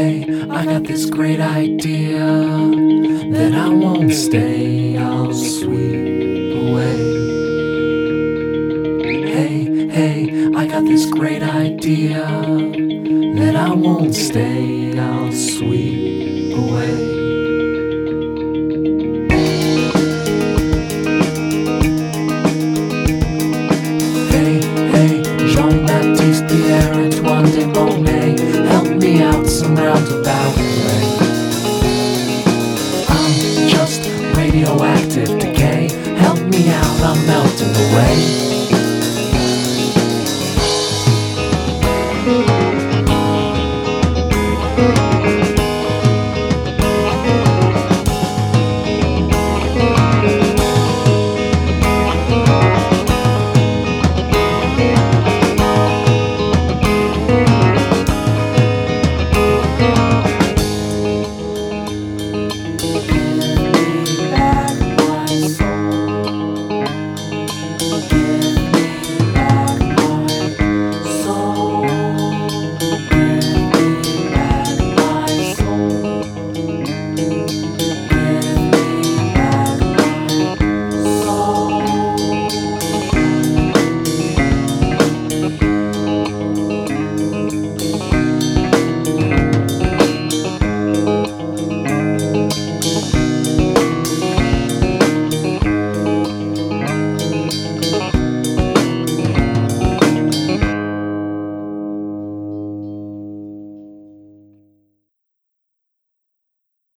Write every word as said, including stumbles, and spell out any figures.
Hey, I got this great idea that I won't stay, I'll sweep away. Hey, hey, I got this great idea that I won't stay, I'll sweep away. Jean-Baptiste, Pierre, Antoine de Monet, help me out some roundabout way. I'm just radioactive decay, help me out, I'm melting away.